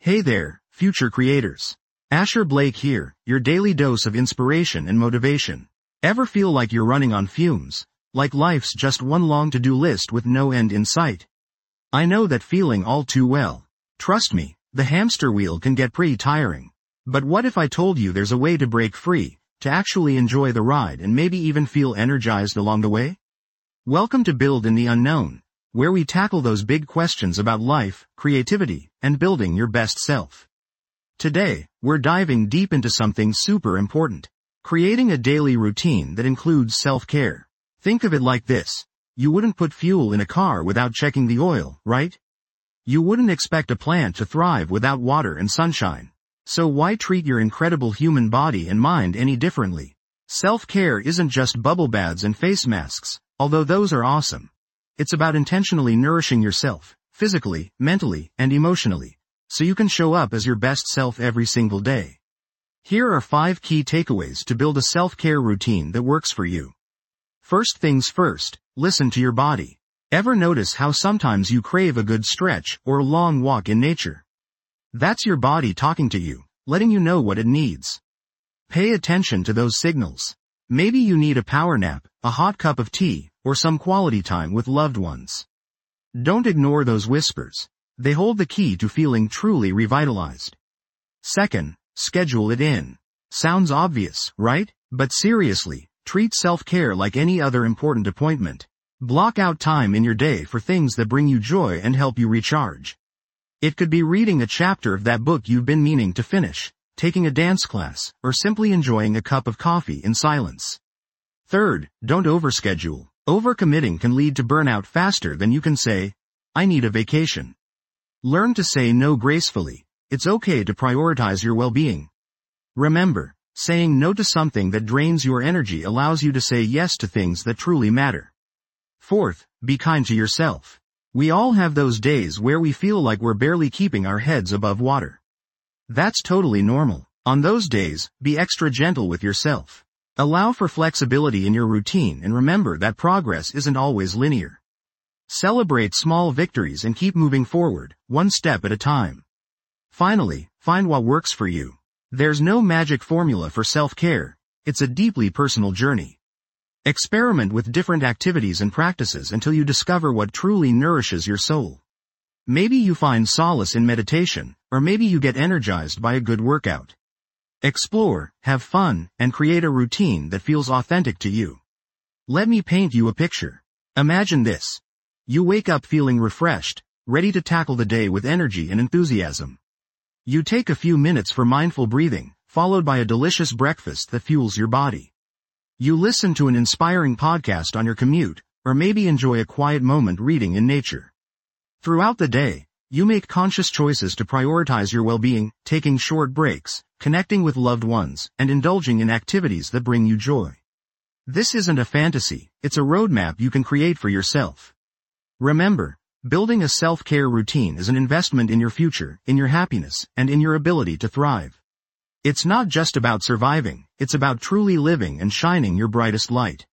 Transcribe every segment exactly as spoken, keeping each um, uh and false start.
Hey there, future creators. Asher Blake here, your daily dose of inspiration and motivation. Ever feel like you're running on fumes? Like life's just one long to-do list with no end in sight? I know that feeling all too well. Trust me, the hamster wheel can get pretty tiring. But what if I told you there's a way to break free, to actually enjoy the ride and maybe even feel energized along the way? Welcome to Build in the Unknown, where we tackle those big questions about life, creativity, and building your best self. Today, we're diving deep into something super important. Creating a daily routine that includes self-care. Think of it like this. You wouldn't put fuel in a car without checking the oil, right? You wouldn't expect a plant to thrive without water and sunshine. So why treat your incredible human body and mind any differently? Self-care isn't just bubble baths and face masks, although those are awesome. It's about intentionally nourishing yourself, physically, mentally, and emotionally, so you can show up as your best self every single day. Here are five key takeaways to build a self-care routine that works for you. First things first, listen to your body. Ever notice how sometimes you crave a good stretch or a long walk in nature? That's your body talking to you, letting you know what it needs. Pay attention to those signals. Maybe you need a power nap, a hot cup of tea, or some quality time with loved ones. Don't ignore those whispers. They hold the key to feeling truly revitalized. Second, schedule it in. Sounds obvious, right? But seriously, treat self-care like any other important appointment. Block out time in your day for things that bring you joy and help you recharge. It could be reading a chapter of that book you've been meaning to finish, taking a dance class, or simply enjoying a cup of coffee in silence. Third, don't overschedule. Overcommitting can lead to burnout faster than you can say, I need a vacation. Learn to say no gracefully. It's okay to prioritize your well-being. Remember, saying no to something that drains your energy allows you to say yes to things that truly matter. Fourth, be kind to yourself. We all have those days where we feel like we're barely keeping our heads above water. That's totally normal. On those days, be extra gentle with yourself. Allow for flexibility in your routine and remember that progress isn't always linear. Celebrate small victories and keep moving forward, one step at a time. Finally, find what works for you. There's no magic formula for self-care. It's a deeply personal journey. Experiment with different activities and practices until you discover what truly nourishes your soul. Maybe you find solace in meditation, or maybe you get energized by a good workout. Explore, have fun, and create a routine that feels authentic to you. Let me paint you a picture. Imagine this. You wake up feeling refreshed, ready to tackle the day with energy and enthusiasm. You take a few minutes for mindful breathing, followed by a delicious breakfast that fuels your body. You listen to an inspiring podcast on your commute, or maybe enjoy a quiet moment reading in nature. Throughout the day, you make conscious choices to prioritize your well-being, taking short breaks, connecting with loved ones, and indulging in activities that bring you joy. This isn't a fantasy, it's a roadmap you can create for yourself. Remember, building a self-care routine is an investment in your future, in your happiness, and in your ability to thrive. It's not just about surviving, it's about truly living and shining your brightest light.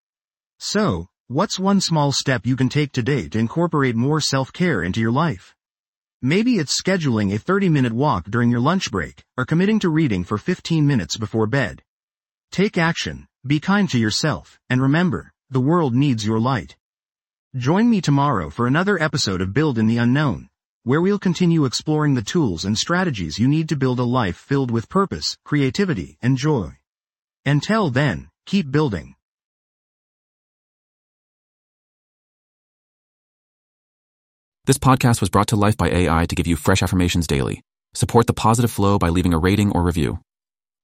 So, what's one small step you can take today to incorporate more self-care into your life? Maybe it's scheduling a thirty-minute walk during your lunch break, or committing to reading for fifteen minutes before bed. Take action, be kind to yourself, and remember, the world needs your light. Join me tomorrow for another episode of Build in the Unknown, where we'll continue exploring the tools and strategies you need to build a life filled with purpose, creativity, and joy. Until then, keep building. This podcast was brought to life by A I to give you fresh affirmations daily. Support the positive flow by leaving a rating or review.